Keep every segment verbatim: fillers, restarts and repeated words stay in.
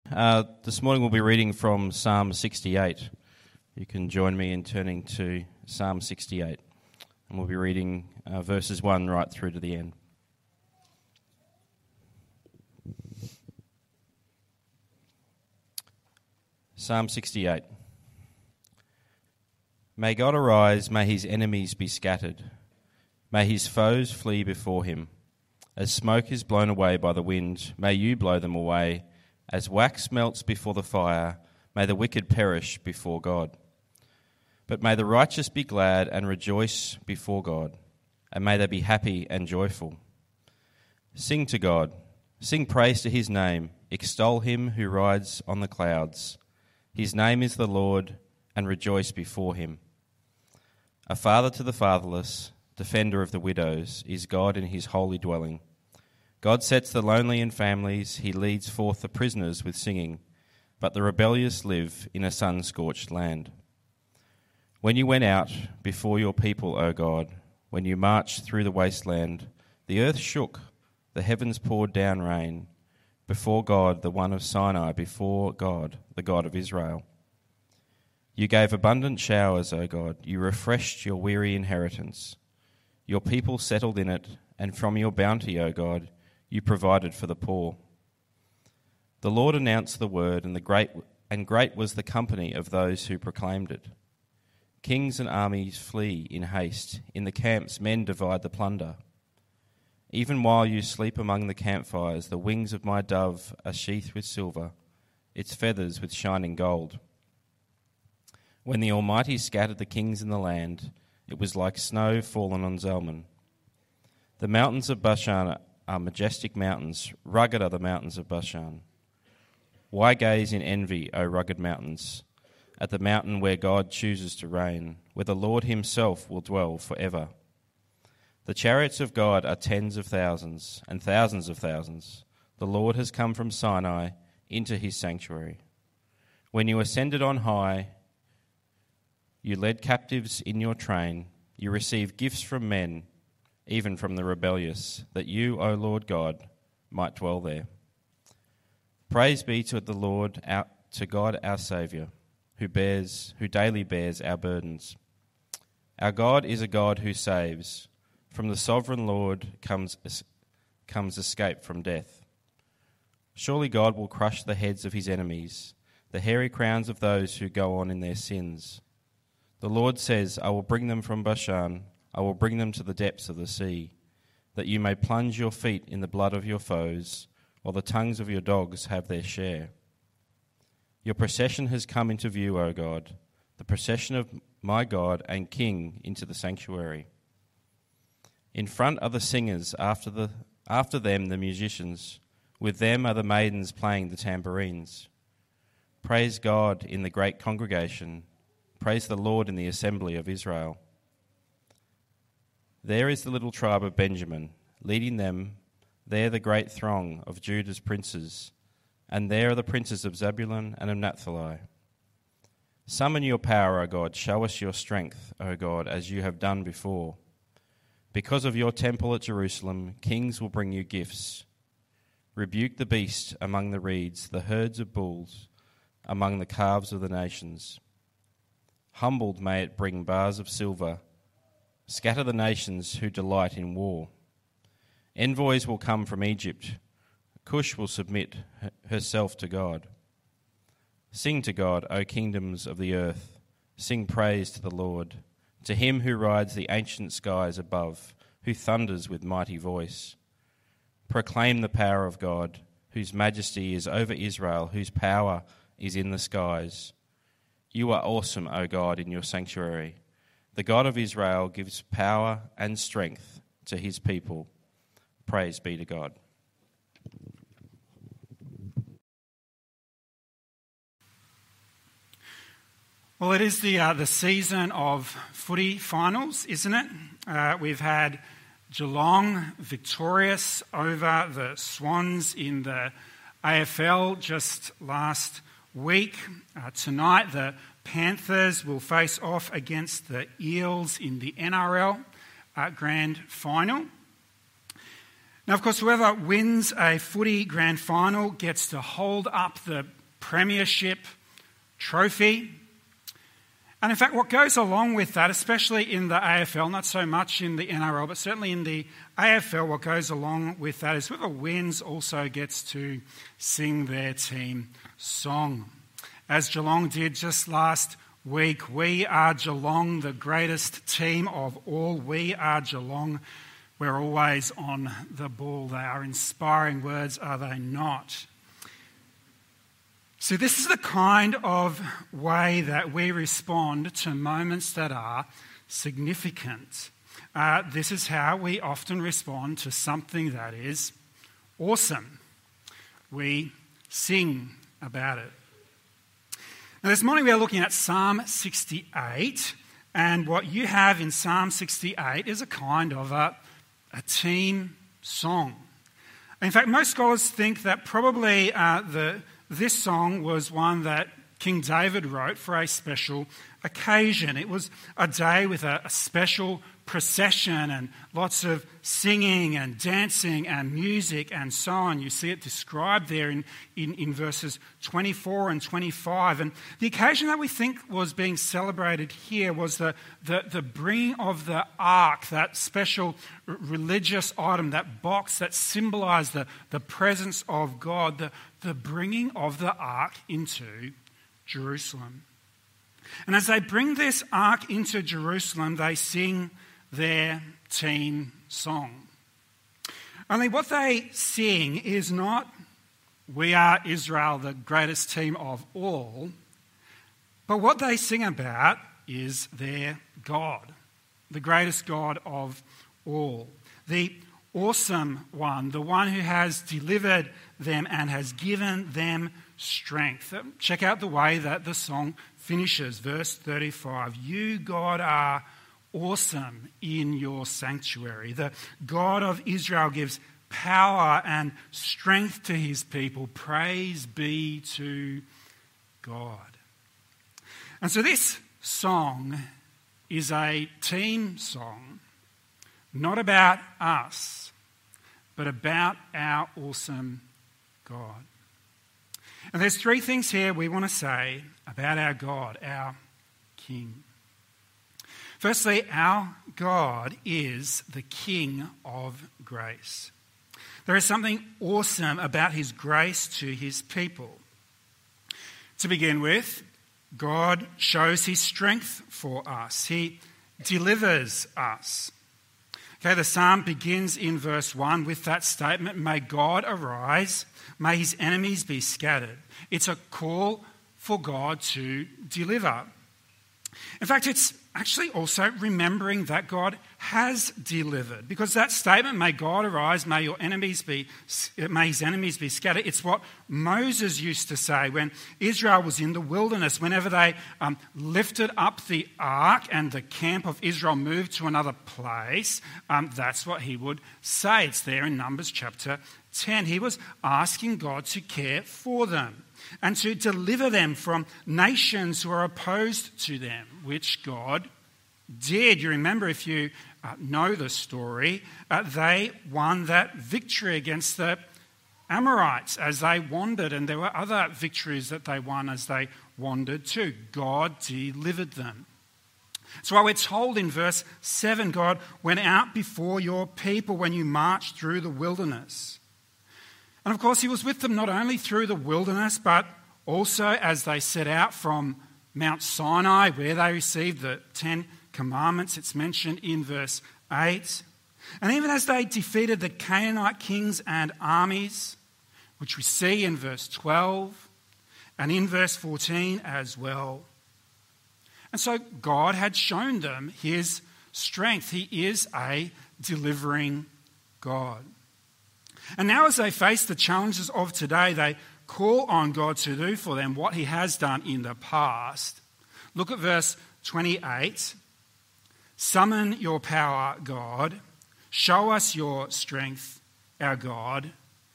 Uh, this morning we'll be reading from Psalm sixty-eight. You can join me in turning to Psalm sixty-eight, and we'll be reading uh, verses one right through to the end. Psalm sixty-eight. May God arise, may his enemies be scattered. May his foes flee before him. As smoke is blown away by the wind, may you blow them away. As wax melts before the fire, may the wicked perish before God. But may the righteous be glad and rejoice before God, and may they be happy and joyful. Sing to God, sing praise to his name, extol him who rides on the clouds. His name is the Lord, and rejoice before him. A father to the fatherless, defender of the widows, is God in his holy dwelling. God sets the lonely in families, he leads forth the prisoners with singing, but the rebellious live in a sun-scorched land. When you went out before your people, O God, when you marched through the wasteland, the earth shook, the heavens poured down rain, before God, the one of Sinai, before God, the God of Israel. You gave abundant showers, O God, you refreshed your weary inheritance. Your people settled in it, and from your bounty, O God, you provided for the poor. The Lord announced the word, and the great and great was the company of those who proclaimed it. Kings and armies flee in haste. In the camps men divide the plunder. Even while you sleep among the campfires, the wings of my dove are sheathed with silver, its feathers with shining gold. When the Almighty scattered the kings in the land, it was like snow fallen on Zalman. The mountains of Bashan are majestic mountains, rugged are the mountains of Bashan. Why gaze in envy, O rugged mountains, at the mountain where God chooses to reign, where the Lord himself will dwell forever? The chariots of God are tens of thousands and thousands of thousands. The Lord has come from Sinai into his sanctuary. When you ascended on high, you led captives in your train. You received gifts from men, even from the rebellious, that you, O Lord God, might dwell there. Praise be to the Lord, our, to God our Saviour, who bears, who daily bears our burdens. Our God is a God who saves. From the sovereign Lord comes, comes escape from death. Surely God will crush the heads of his enemies, the hairy crowns of those who go on in their sins. The Lord says, I will bring them from Bashan, I will bring them to the depths of the sea, that you may plunge your feet in the blood of your foes, while the tongues of your dogs have their share. Your procession has come into view, O God, the procession of my God and King into the sanctuary. In front are the singers, after the after them the musicians, with them are the maidens playing the tambourines. Praise God in the great congregation, praise the Lord in the assembly of Israel. There is the little tribe of Benjamin, leading them, there the great throng of Judah's princes, and there are the princes of Zebulun and of Naphtali. Summon your power, O God, show us your strength, O God, as you have done before. Because of your temple at Jerusalem, kings will bring you gifts. Rebuke the beast among the reeds, the herds of bulls among the calves of the nations. Humbled may it bring bars of silver. Scatter the nations who delight in war. Envoys will come from Egypt. Cush will submit herself to God. Sing to God, O kingdoms of the earth. Sing praise to the Lord, to him who rides the ancient skies above, who thunders with mighty voice. Proclaim the power of God, whose majesty is over Israel, whose power is in the skies. You are awesome, O God, in your sanctuary. The God of Israel gives power and strength to his people. Praise be to God. Well, it is the uh, the season of footy finals, isn't it? Uh, we've had Geelong victorious over the Swans in the A F L just last week. Uh, tonight, the Panthers will face off against the Eels in the N R L uh, Grand Final. Now, of course, whoever wins a footy grand final gets to hold up the premiership trophy. And in fact, what goes along with that, especially in the A F L, not so much in the N R L, but certainly in the A F L, what goes along with that is whoever wins also gets to sing their team song. As Geelong did just last week, we are Geelong, the greatest team of all. We are Geelong. We're always on the ball. They are inspiring words, are they not? So this is the kind of way that we respond to moments that are significant. Uh, this is how we often respond to something that is awesome. We sing about it. Now this morning we are looking at Psalm sixty-eight, and what you have in Psalm sixty-eight is a kind of a, a team song. In fact, most scholars think that probably uh, the this song was one that King David wrote for a special occasion. It was a day with a, a special procession and lots of singing and dancing and music and so on. You see it described there in, in, in verses twenty-four and twenty-five. And the occasion that we think was being celebrated here was the, the, the bringing of the ark, that special r- religious item, that box that symbolised the, the presence of God, the, the bringing of the ark into Jerusalem. And as they bring this ark into Jerusalem, they sing their team song. Only what they sing is not, "We are Israel, the greatest team of all," but what they sing about is their God, the greatest God of all, the awesome one, the one who has delivered them and has given them strength. Check out the way that the song finishes, verse thirty-five. "You, God, are awesome in your sanctuary. The God of Israel gives power and strength to his people. Praise be to God." And so this song is a team song, not about us, but about our awesome God. And there's three things here we want to say about our God, our King. Firstly, our God is the King of grace. There is something awesome about his grace to his people. To begin with, God shows his strength for us. He delivers us. Okay, the psalm begins in verse one with that statement, "May God arise, may his enemies be scattered." It's a call for God to deliver. In fact, it's actually also remembering that God has delivered, because that statement, "May God arise, may your enemies be, may his enemies be scattered," it's what Moses used to say when Israel was in the wilderness. Whenever they um, lifted up the ark and the camp of Israel moved to another place, um, that's what he would say. It's there in Numbers chapter ten. He was asking God to care for them and to deliver them from nations who are opposed to them, which God did. You remember, if you uh, know the story, uh, they won that victory against the Amorites as they wandered, and there were other victories that they won as they wandered too. God delivered them. So while we're told in verse seven, God went out before your people when you marched through the wilderness. And of course, he was with them not only through the wilderness, but also as they set out from Mount Sinai, where they received the Ten Commandments. It's mentioned in verse eight. And even as they defeated the Canaanite kings and armies, which we see in verse twelve and in verse fourteen as well. And so God had shown them his strength. He is a delivering God. And now as they face the challenges of today, they call on God to do for them what he has done in the past. Look at verse twenty-eight. "Summon your power, God. Show us your strength, our God,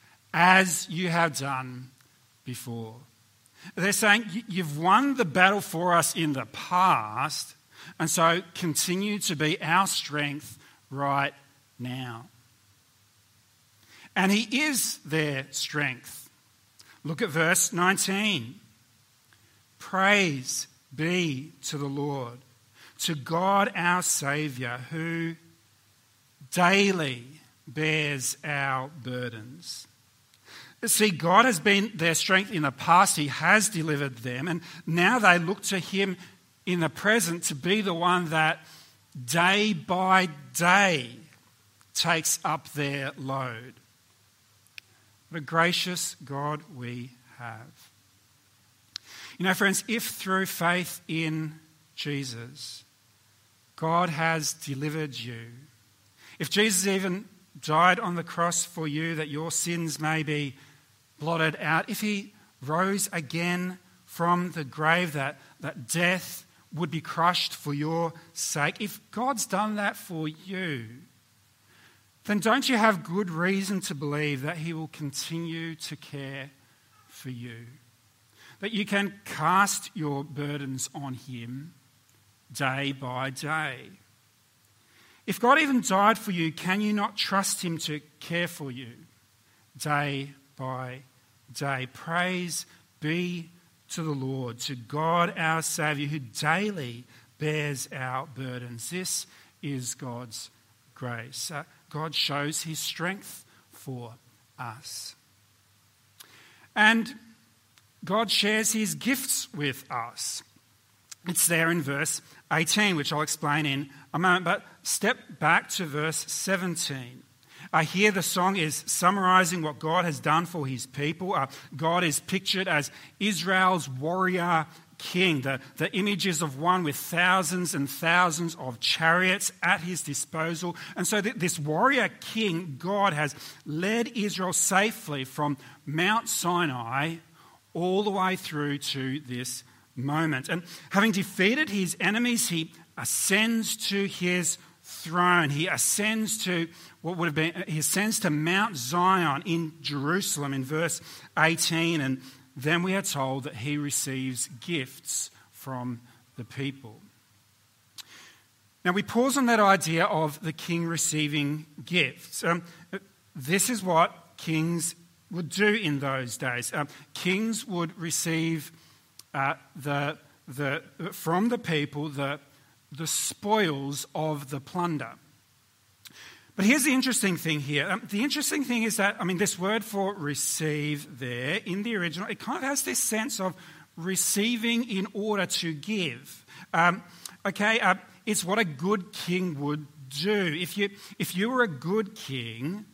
as you have done before." They're saying, you've won the battle for us in the past, and so continue to be our strength right now. and he is their strength. Look at verse nineteen. Praise be to the Lord, to God our Saviour, who daily bears our burdens. See, God has been their strength in the past. He has delivered them, and now they look to him in the present to be the one that day by day takes up their load. What a gracious God we have. You know, friends, if through faith in Jesus, God has delivered you, if Jesus even died on the cross for you that your sins may be blotted out, if he rose again from the grave that, that death would be crushed for your sake, if God's done that for you, then don't you have good reason to believe that he will continue to care for you? That you can cast your burdens on him day by day. If God even died for you, can you not trust him to care for you day by day? Praise be to the Lord, to God our Saviour, who daily bears our burdens. This is God's grace. Uh, God shows his strength for us. And God shares his gifts with us. It's there in verse eighteen, which I'll explain in a moment. But step back to verse seventeen. Uh, here the song is summarising what God has done for his people. Uh, God is pictured as Israel's warrior king. The, the image is of one with thousands and thousands of chariots at his disposal. And so th- this warrior king, God, has led Israel safely from Mount Sinai all the way through to this moment. And having defeated his enemies, he ascends to his throne. He ascends to what would have been, he ascends to Mount Zion in Jerusalem in verse eighteen. And then we are told that he receives gifts from the people. Now we pause on that idea of the king receiving gifts. Um, this is what kings would do in those days. Um, kings would receive uh, the the from the people the the spoils of the plunder. But here's the interesting thing here. Um, the interesting thing is that, I mean, this word for receive there in the original, it kind of has this sense of receiving in order to give. Um, okay, uh, it's what a good king would do. If you if you were a good king,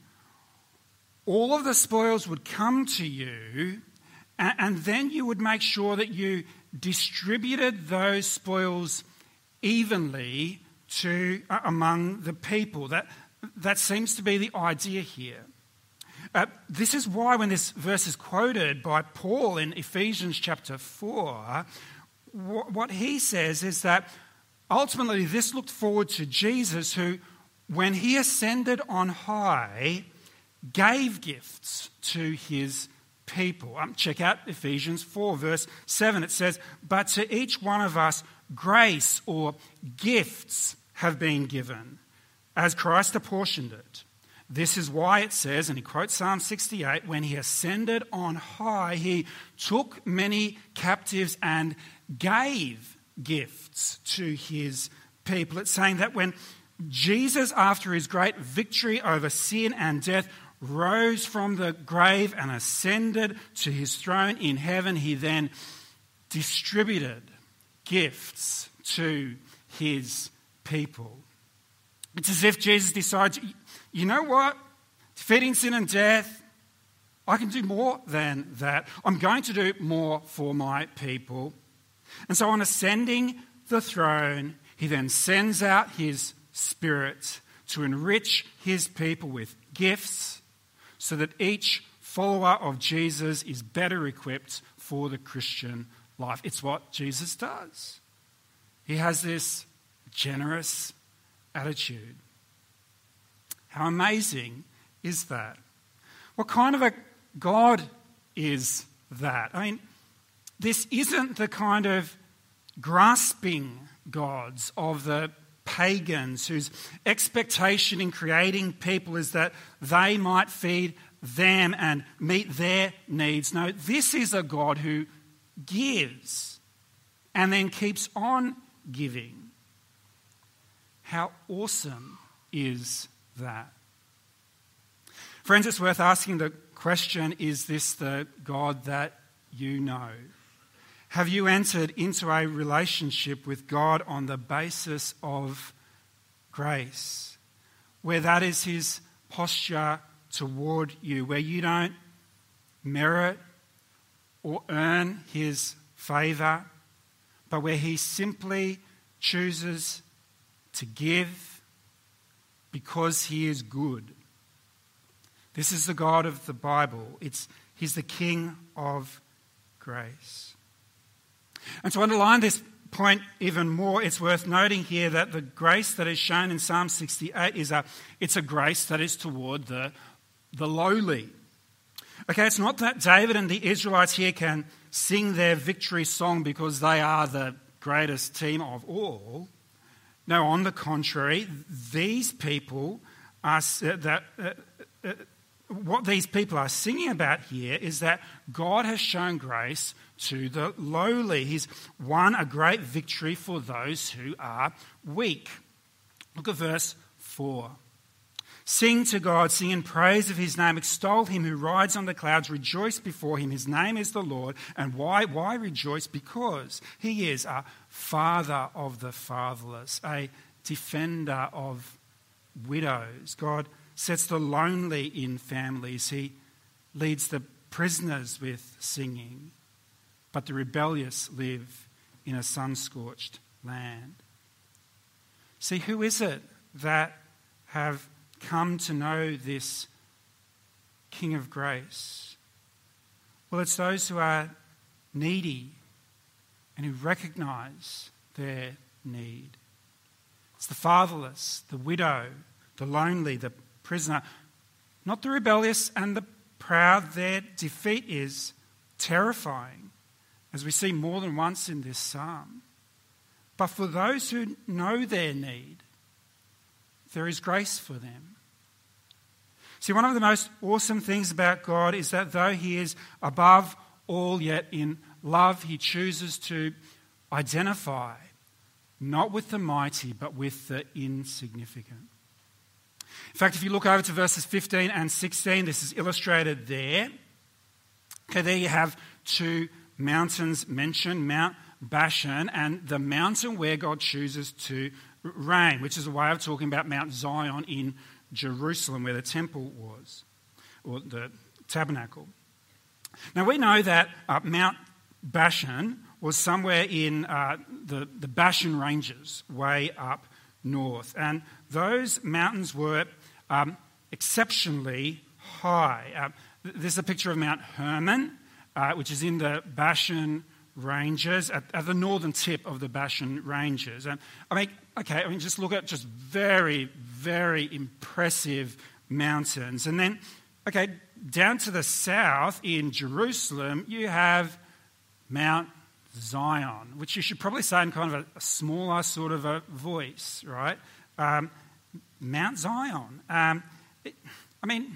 all of the spoils would come to you, and, and then you would make sure that you distributed those spoils evenly to uh, among the people. That that seems to be the idea here. Uh, this is why when this verse is quoted by Paul in Ephesians chapter four, wh- what he says is that ultimately this looked forward to Jesus, who, when he ascended on high, gave gifts to his people. Um, check out Ephesians four, verse seven. It says, "But to each one of us grace or gifts have been given, as Christ apportioned it. This is why it says," and he quotes Psalm sixty-eight, "when he ascended on high, he took many captives and gave gifts to his people." It's saying that when Jesus, after his great victory over sin and death, rose from the grave and ascended to his throne in heaven, he then distributed gifts to his people. It's as if Jesus decides, you know what? Defeating sin and death, I can do more than that. I'm going to do more for my people. And so on ascending the throne, he then sends out his Spirit to enrich his people with gifts so that each follower of Jesus is better equipped for the Christian life. It's what Jesus does. He has this generous attitude. How amazing is that? What kind of a God is that? I mean, this isn't the kind of grasping gods of the pagans whose expectation in creating people is that they might feed them and meet their needs. No, this is a God who gives and then keeps on giving. How awesome is that? Friends, it's worth asking the question, is this the God that you know? Have you entered into a relationship with God on the basis of grace, where that is his posture toward you, where you don't merit or earn his favour, but where he simply chooses to give because he is good? This is the God of the Bible. It's, he's the King of grace. And to underline this point even more, it's worth noting here that the grace that is shown in Psalm sixty-eight is a, it's a grace that is toward the, the lowly. Okay, it's not that David and the Israelites here can sing their victory song because they are the greatest team of all. No, on the contrary, these people are that uh, uh, what these people are singing about here is that God has shown grace to the lowly. He's won a great victory for those who are weak. Look at verse four. Sing to God, sing in praise of his name, extol him who rides on the clouds, rejoice before him. His name is the Lord. And why? Why rejoice? Because he is a father of the fatherless, a defender of widows. God sets the lonely in families. He leads the prisoners with singing, but the rebellious live in a sun-scorched land. See, who is it that have come to know this King of grace? Well, it's those who are needy and who recognize their need. It's the fatherless, the widow, the lonely, the prisoner, not the rebellious and the proud. Their defeat is terrifying, as we see more than once in this psalm. But for those who know their need, there is grace for them. See, one of the most awesome things about God is that though he is above all, yet in love he chooses to identify not with the mighty, but with the insignificant. In fact, if you look over to verses fifteen and sixteen, this is illustrated there. Okay, there you have two mountains mentioned, Mount Bashan and the mountain where God chooses to reign, which is a way of talking about Mount Zion in Jerusalem, where the temple was, or the tabernacle. Now we know that uh, Mount Bashan was somewhere in uh, the, the Bashan Ranges, way up north. And those mountains were um, exceptionally high. Uh, this is a picture of Mount Hermon, uh, which is in the Bashan Ranges, at, at the northern tip of the Bashan Ranges. And I mean, okay, I mean, just look at just very, very impressive mountains. And then, okay, down to the south in Jerusalem, you have Mount Zion, which you should probably say in kind of a, a smaller sort of a voice, right? Um, Mount Zion. Um, it, I mean,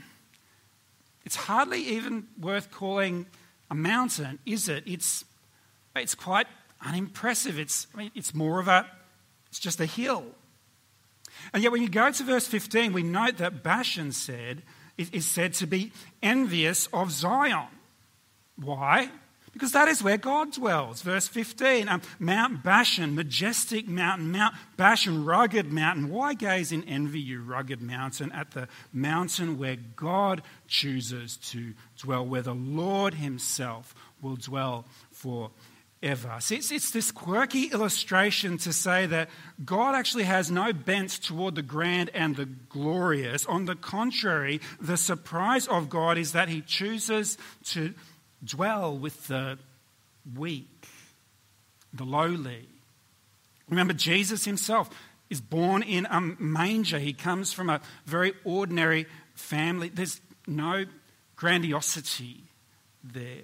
it's hardly even worth calling a mountain, is it? It's it's quite unimpressive. It's I mean, it's more of a, it's just a hill. And yet, when you go to verse fifteen, we note that Bashan said is, is said to be envious of Zion. Why? Because that is where God dwells. Verse fifteen, um, Mount Bashan, majestic mountain, Mount Bashan, rugged mountain. Why gaze in envy, you rugged mountain, at the mountain where God chooses to dwell, where the Lord himself will dwell forever. See, it's, it's this quirky illustration to say that God actually has no bent toward the grand and the glorious. On the contrary, the surprise of God is that he chooses to dwell with the weak, the lowly. Remember, Jesus himself is born in a manger. He comes from a very ordinary family. There's no grandiosity there.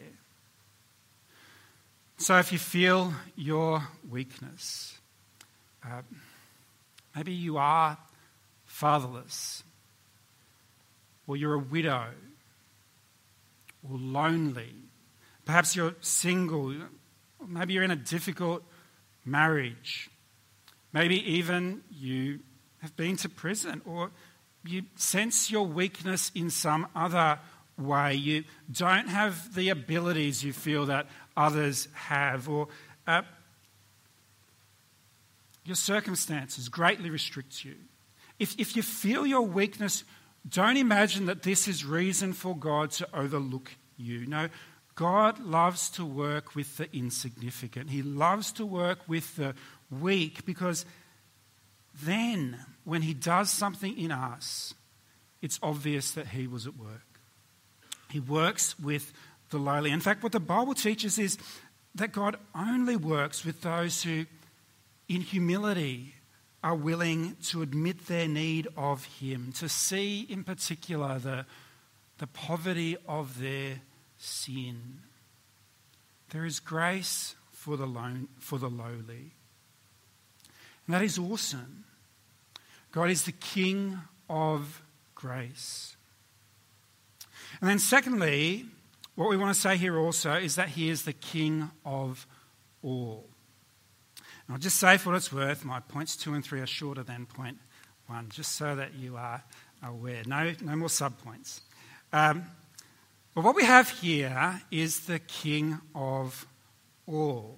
So if you feel your weakness, uh, maybe you are fatherless, or you're a widow, or lonely. Perhaps you're single. Maybe you're in a difficult marriage. Maybe even you have been to prison, or you sense your weakness in some other way. You don't have the abilities you feel that others have, or uh, your circumstances greatly restrict you. If, if you feel your weakness, don't imagine that this is reason for God to overlook you. No, God loves to work with the insignificant. He loves to work with the weak, because then when he does something in us, it's obvious that he was at work. He works with the lowly. In fact, what the Bible teaches is that God only works with those who, in humility, are willing to admit their need of him, to see in particular the, the poverty of their sin. There is grace for the lone, for the lowly. And that is awesome. God is the King of grace. And then secondly, what we want to say here also is that he is the King of all. And I'll just say for what it's worth, my points two and three are shorter than point one, just so that you are aware. No, no more subpoints. Um, but what we have here is the King of all.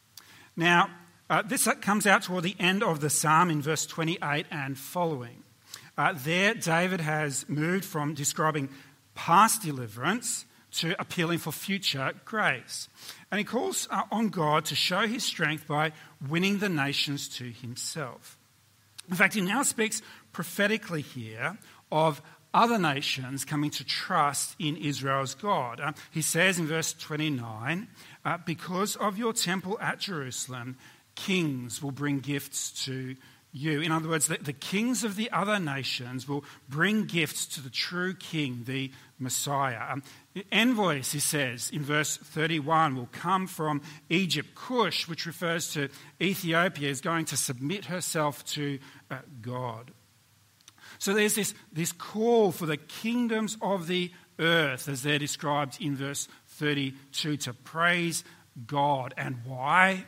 Now, uh, this comes out toward the end of the psalm in verse twenty-eight and following. Uh, there, David has moved from describing past deliverance to appealing for future grace. And he calls uh, on God to show his strength by winning the nations to himself. In fact, he now speaks prophetically here of other nations coming to trust in Israel's God. Uh, he says in verse twenty-nine, uh, because of your temple at Jerusalem, kings will bring gifts to you. In other words, the, the kings of the other nations will bring gifts to the true king, the Messiah. Um, envoys, he says in verse thirty-one, will come from Egypt. Cush, which refers to Ethiopia, is going to submit herself to uh, God. So there's this, this call for the kingdoms of the earth, as they're described in verse thirty-two, to praise God. And why?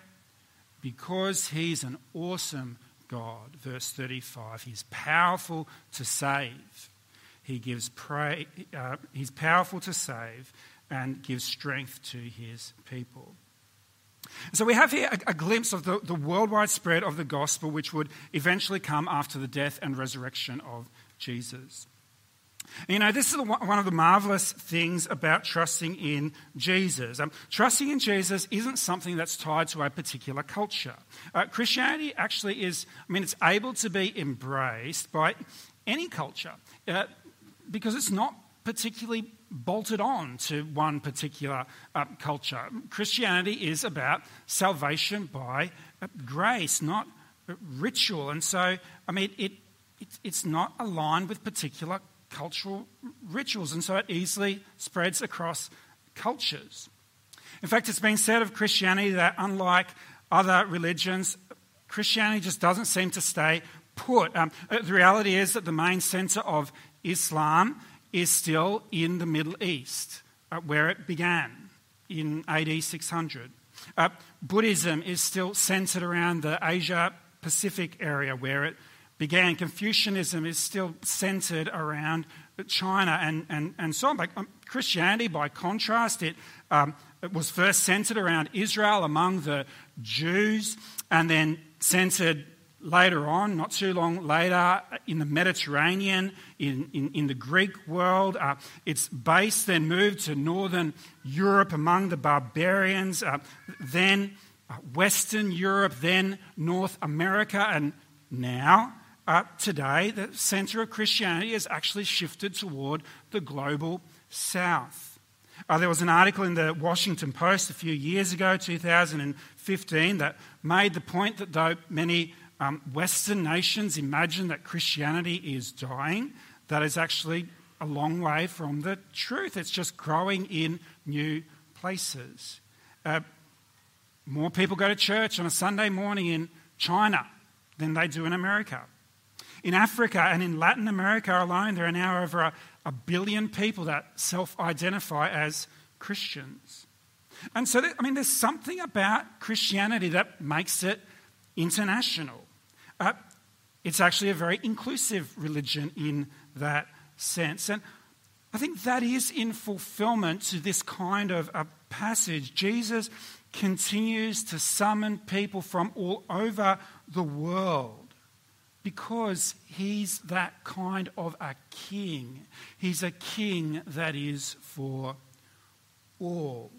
Because he's an awesome God. Verse thirty-five, he's powerful to save. He gives pray, uh, he's powerful to save and gives strength to his people. So we have here a, a glimpse of the, the worldwide spread of the gospel, which would eventually come after the death and resurrection of Jesus. You know, this is one of the marvelous things about trusting in Jesus. Um, trusting in Jesus isn't something that's tied to a particular culture. Uh, Christianity actually is, I mean, it's able to be embraced by any culture uh, because it's not particularly bolted on to one particular uh, culture. Christianity is about salvation by uh, grace, not uh, ritual. And so, I mean, it, it it's not aligned with particular cultural rituals, and so it easily spreads across cultures. In fact, it's been said of Christianity that unlike other religions, Christianity just doesn't seem to stay put. Um, the reality is that the main centre of Islam is still in the Middle East, uh, where it began in A D six hundred. Uh, Buddhism is still centred around the Asia-Pacific area, where it began. Confucianism is still centred around China and, and, and so on. But um, Christianity, by contrast, it, um, it was first centred around Israel among the Jews, and then centred later on, not too long later, in the Mediterranean, in, in, in the Greek world. Uh, its base then moved to northern Europe among the barbarians, uh, then uh, Western Europe, then North America, and now, uh, today, the centre of Christianity has actually shifted toward the global south. Uh, there was an article in the Washington Post a few years ago, two thousand fifteen, that made the point that though many um, Western nations imagine that Christianity is dying, that is actually a long way from the truth. It's just growing in new places. Uh, more people go to church on a Sunday morning in China than they do in America. In Africa and in Latin America alone, there are now over a a billion people that self-identify as Christians. And so, I mean, there's something about Christianity that makes it international. Uh, it's actually a very inclusive religion in that sense. And I think that is in fulfillment to this kind of a passage. Jesus continues to summon people from all over the world because he's that kind of a king. He's a king that is for all.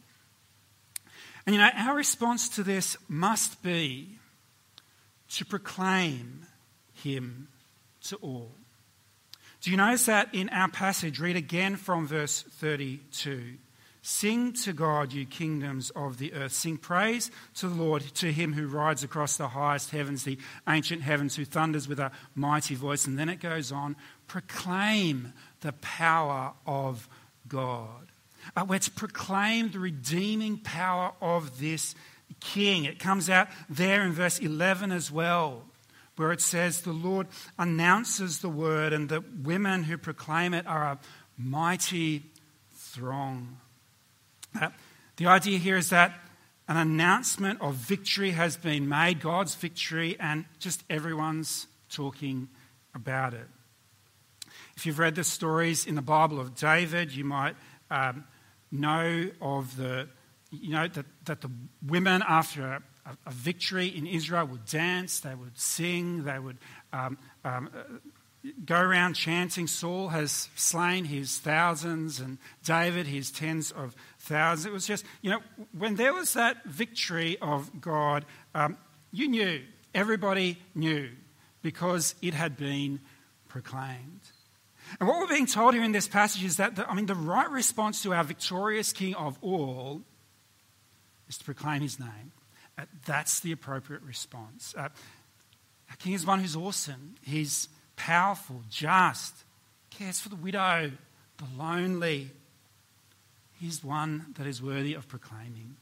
And you know, our response to this must be to proclaim him to all. Do you notice that in our passage? Read again from verse thirty-two. Sing to God, you kingdoms of the earth. Sing praise to the Lord, to him who rides across the highest heavens, the ancient heavens, who thunders with a mighty voice. And then it goes on, proclaim the power of God. Uh, we're to proclaim the redeeming power of this king. It comes out there in verse eleven as well, where it says the Lord announces the word and the women who proclaim it are a mighty throng. Uh, the idea here is that an announcement of victory has been made, God's victory, and just everyone's talking about it. If you've read the stories in the Bible of David, you might um, know of the, you know, that, that the women after a, a victory in Israel would dance, they would sing, they would um, um, go around chanting, Saul has slain his thousands and David his tens of thousands. It was just, you know, when there was that victory of God, um, you knew, everybody knew, because it had been proclaimed. And what we're being told here in this passage is that, the, I mean, the right response to our victorious King of all is to proclaim his name. Uh, that's the appropriate response. Uh, our King is one who's awesome. He's powerful, just, cares for the widow, the lonely. He's one that is worthy of proclaiming.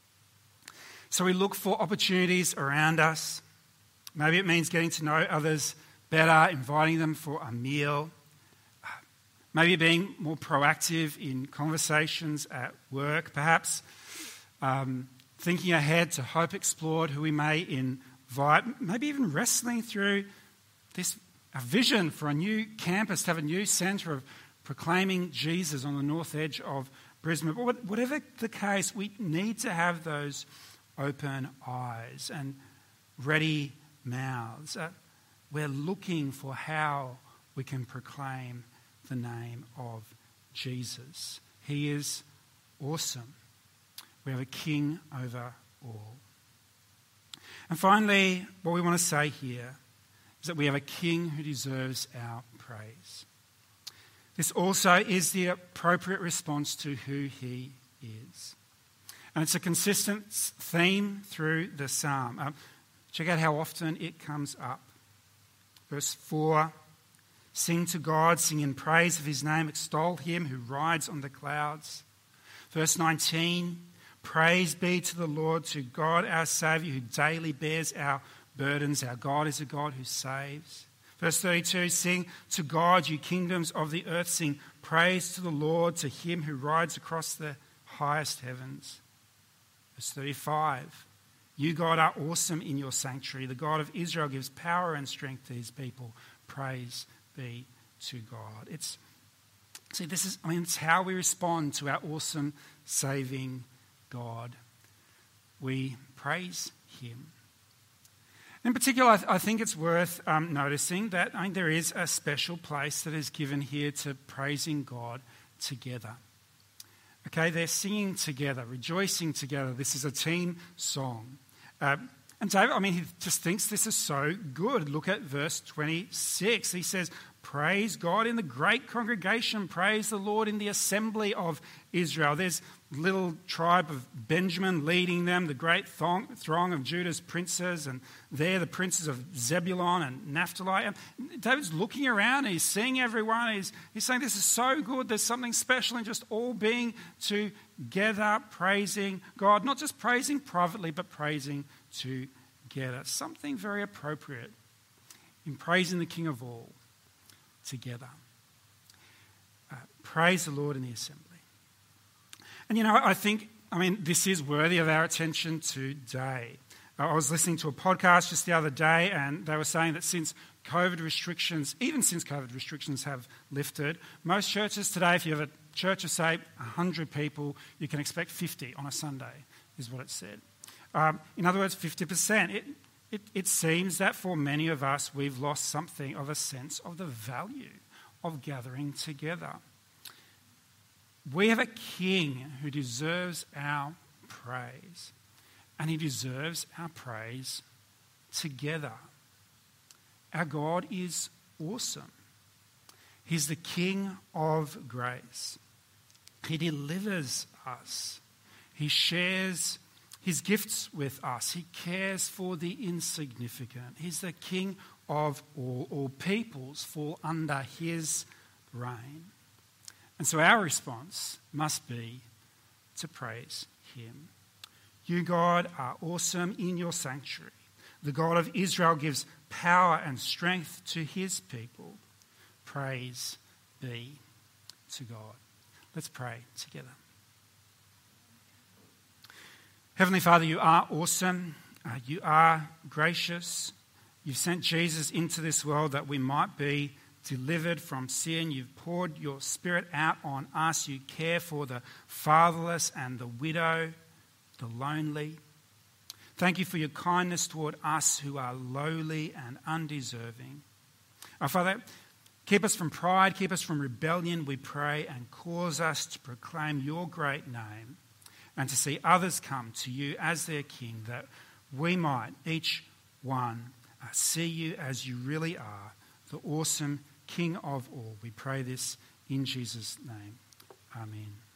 So we look for opportunities around us. Maybe it means getting to know others better, inviting them for a meal. Maybe being more proactive in conversations at work, perhaps um, thinking ahead to Hope Explored, who we may invite, maybe even wrestling through this a vision for a new campus, to have a new centre of proclaiming Jesus on the north edge of Brisbane. But whatever the case, we need to have those open eyes and ready mouths. Uh, we're looking for how we can proclaim the name of Jesus. He is awesome. We have a king over all. And finally, what we want to say here is that we have a king who deserves our praise. This also is the appropriate response to who he is. And it's a consistent theme through the psalm. Um, check out how often it comes up. Verse four, sing to God, sing in praise of his name, extol him who rides on the clouds. Verse nineteen, praise be to the Lord, to God our Saviour, who daily bears our burdens. Our God is a God who saves. Verse thirty-two, sing to God, you kingdoms of the earth. Sing praise to the Lord, to him who rides across the highest heavens. Verse thirty-five, you, God, are awesome in your sanctuary. The God of Israel gives power and strength to his people. Praise be to God. It's, see, this is, I mean, it's how we respond to our awesome, saving God. We praise him. In particular, I, th- I think it's worth um, noticing that I mean, there is a special place that is given here to praising God together. Okay, they're singing together, rejoicing together. This is a team song. Uh, and David, I mean, he just thinks this is so good. Look at verse twenty-six. He says, praise God in the great congregation. Praise the Lord in the assembly of Israel. There's little tribe of Benjamin leading them, the great throng, throng of Judah's princes, and they're the princes of Zebulun and Naphtali. And David's looking around and he's seeing everyone. He's, he's saying this is so good. There's something special in just all being together, praising God. Not just praising privately, but praising together. Something very appropriate in praising the King of all together. Uh, praise the Lord in the assembly. And you know, I think, I mean, this is worthy of our attention today. Uh, I was listening to a podcast just the other day, and they were saying that since COVID restrictions, even since COVID restrictions have lifted, most churches today, if you have a church of, say, one hundred people, you can expect fifty on a Sunday, is what it said. Um, in other words, fifty percent. It, it, it seems that for many of us, we've lost something of a sense of the value of gathering together. We have a king who deserves our praise, and he deserves our praise together. Our God is awesome. He's the King of grace. He delivers us. He shares his gifts with us. He cares for the insignificant. He's the King of all. All peoples fall under his reign. And so our response must be to praise him. You, God, are awesome in your sanctuary. The God of Israel gives power and strength to his people. Praise be to God. Let's pray together. Heavenly Father, you are awesome. Uh, you are gracious. You've sent Jesus into this world that we might be delivered from sin. You've poured your Spirit out on us. You care for the fatherless and the widow, the lonely. Thank you for your kindness toward us who are lowly and undeserving. Our Father, keep us from pride, keep us from rebellion, we pray, and cause us to proclaim your great name and to see others come to you as their King, that we might, each one, uh, see you as you really are, the awesome King of all. We pray this in Jesus' name. Amen.